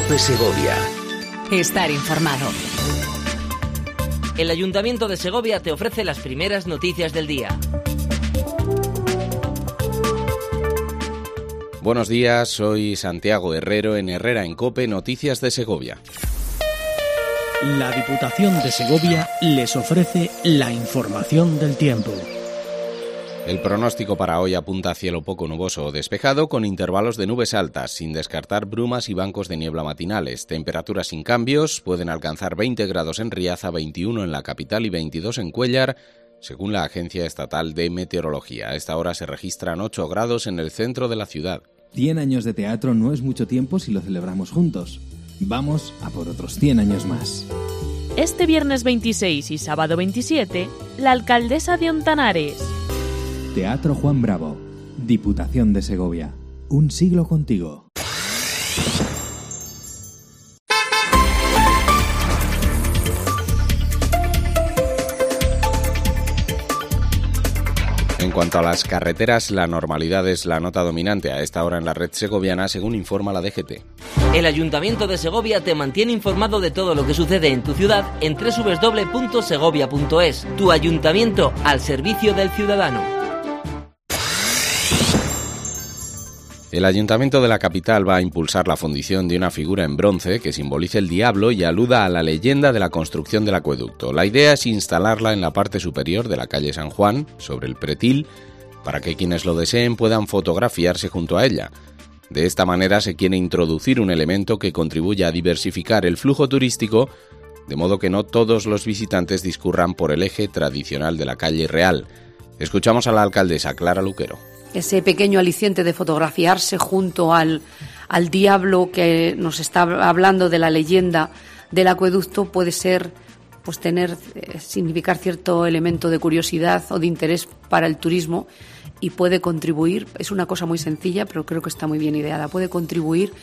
COPE Segovia. Estar informado. El Ayuntamiento de Segovia te ofrece las primeras noticias del día. Buenos días, soy Santiago Herrero en Herrera en COPE, Noticias de Segovia. La Diputación de Segovia les ofrece la información del tiempo. El pronóstico para hoy apunta a cielo poco nuboso o despejado con intervalos de nubes altas, sin descartar brumas y bancos de niebla matinales. Temperaturas sin cambios, pueden alcanzar 20 grados en Riaza, 21 en la capital y 22 en Cuéllar, según la Agencia Estatal de Meteorología. A esta hora se registran 8 grados en el centro de la ciudad. 100 años de teatro no es mucho tiempo si lo celebramos juntos. Vamos a por otros 100 años más. Este viernes 26 y sábado 27, la alcaldesa de Ontanares. Teatro Juan Bravo, Diputación de Segovia. Un siglo contigo. En cuanto a las carreteras, la normalidad es la nota dominante a esta hora en la red segoviana, según informa la DGT. El Ayuntamiento de Segovia te mantiene informado de todo lo que sucede en tu ciudad en www.segovia.es. Tu ayuntamiento al servicio del ciudadano. El Ayuntamiento de la capital va a impulsar la fundición de una figura en bronce que simbolice el diablo y aluda a la leyenda de la construcción del acueducto. La idea es instalarla en la parte superior de la calle San Juan, sobre el pretil, para que quienes lo deseen puedan fotografiarse junto a ella. De esta manera se quiere introducir un elemento que contribuya a diversificar el flujo turístico, de modo que no todos los visitantes discurran por el eje tradicional de la calle Real. Escuchamos a la alcaldesa Clara Luquero. Ese pequeño aliciente de fotografiarse junto al diablo que nos está hablando de la leyenda del acueducto puede ser, pues significar cierto elemento de curiosidad o de interés para el turismo y puede contribuir, es una cosa muy sencilla pero creo que está muy bien ideada, puede contribuir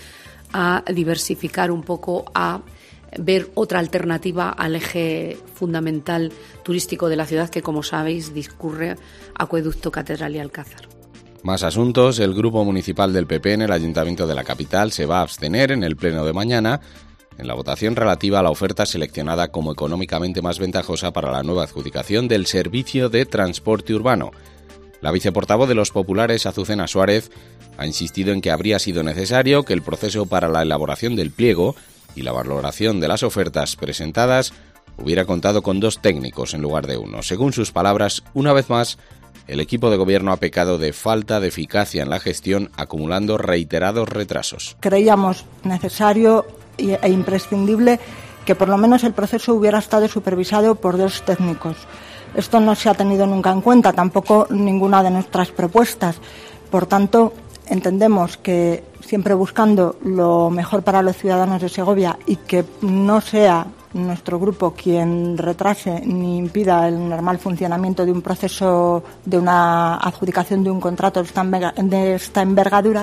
a diversificar un poco, a ver otra alternativa al eje fundamental turístico de la ciudad que, como sabéis, discurre Acueducto, Catedral y Alcázar. Más asuntos. El Grupo Municipal del PP en el Ayuntamiento de la capital se va a abstener en el pleno de mañana en la votación relativa a la oferta seleccionada como económicamente más ventajosa para la nueva adjudicación del servicio de transporte urbano. La viceportavoz de los populares, Azucena Suárez, ha insistido en que habría sido necesario que el proceso para la elaboración del pliego y la valoración de las ofertas presentadas hubiera contado con 2 técnicos en lugar de 1. Según sus palabras, una vez más, el equipo de gobierno ha pecado de falta de eficacia en la gestión, acumulando reiterados retrasos. Creíamos necesario e imprescindible que por lo menos el proceso hubiera estado supervisado por 2 técnicos. Esto no se ha tenido nunca en cuenta, tampoco ninguna de nuestras propuestas. Por tanto, entendemos que siempre buscando lo mejor para los ciudadanos de Segovia y que no sea nuestro grupo quien retrase ni impida el normal funcionamiento de un proceso, de una adjudicación de un contrato de esta envergadura,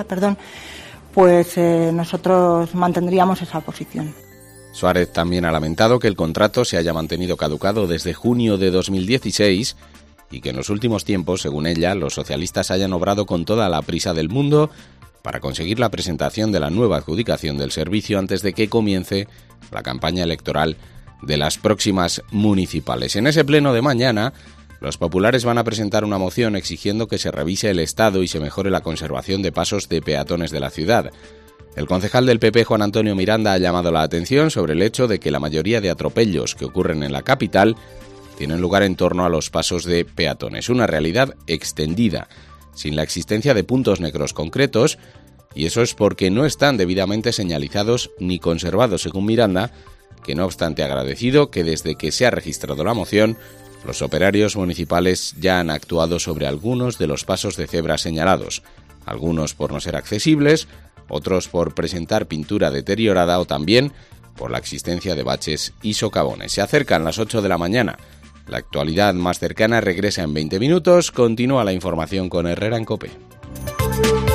pues nosotros mantendríamos esa posición. Suárez también ha lamentado que el contrato se haya mantenido caducado desde junio de 2016 y que en los últimos tiempos, según ella, los socialistas hayan obrado con toda la prisa del mundo para conseguir la presentación de la nueva adjudicación del servicio antes de que comience la campaña electoral de las próximas municipales. En ese pleno de mañana, los populares van a presentar una moción exigiendo que se revise el estado y se mejore la conservación de pasos de peatones de la ciudad. El concejal del PP, Juan Antonio Miranda, ha llamado la atención sobre el hecho de que la mayoría de atropellos que ocurren en la capital tienen lugar en torno a los pasos de peatones, una realidad extendida, sin la existencia de puntos negros concretos, y eso es porque no están debidamente señalizados ni conservados, según Miranda, que no obstante agradecido que desde que se ha registrado la moción, los operarios municipales ya han actuado sobre algunos de los pasos de cebra señalados, algunos por no ser accesibles, otros por presentar pintura deteriorada o también por la existencia de baches y socavones. Se acercan las 8 de la mañana. La actualidad más cercana regresa en 20 minutos. Continúa la información con Herrera en COPE.